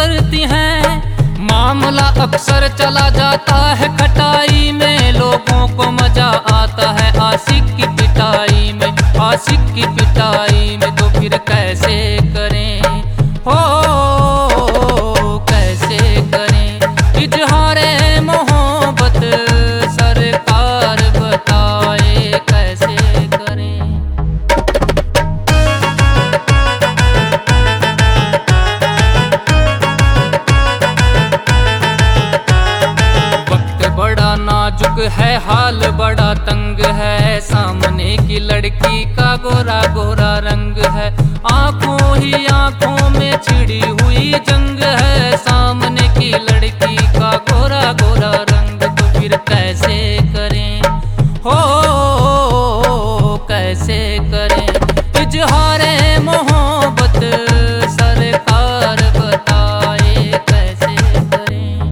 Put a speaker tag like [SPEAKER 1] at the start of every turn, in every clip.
[SPEAKER 1] करती हैं। मामला अक्सर चला जाता है खटाई में, लोगों को मजा आता है आशिक की पिटाई में, आशिक की पिटाई में। तो फिर कैसे करें हो, कैसे करें इजहारे मोहब्बत, सरकार बताए कैसे करें। वक्त बड़ा नाजुक है, हाल बड़ा तंग है, सामने की लड़की का गोरा गोरा रंग है, आंखों ही आंखों में छिड़ी हुई जंग है, सामने की लड़की का गोरा गोरा रंग। तो फिर कैसे करें हो, कैसे करें इजहारे मोहब्बत, सरकार बताए कैसे करें।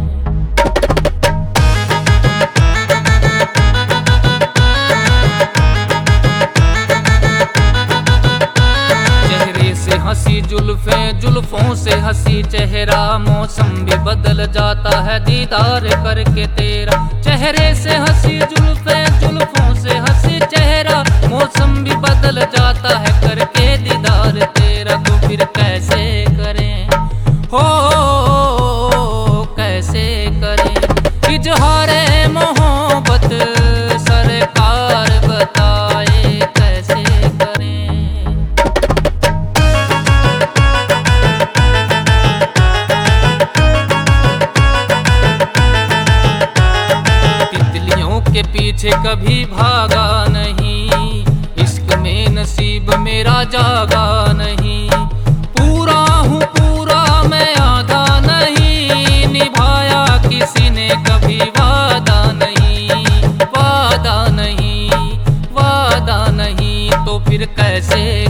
[SPEAKER 1] चेहरे से हंसी जुल्फें, जुल्फों से हंसी चेहरा, मौसम भी बदल जाता है दीदार करके तेरा। चेहरे से हंसी जुल्फें, जुल्फों से हंसी चेहरा, मौसम भी बदल जाता है करके दीदार तेरा। तो फिर कैसे करें हो, कैसे करें इजहारे मोहब्बत, सरकार बताए कैसे करें। तितलियों के पीछे कभी भागा नहीं, इश्क में नसीब मेरा जागा नहीं, पूरा हूँ पूरा मैं आधा नहीं, निभाया किसी ने कभी वादा नहीं, वादा नहीं, वादा नहीं। तो फिर कैसे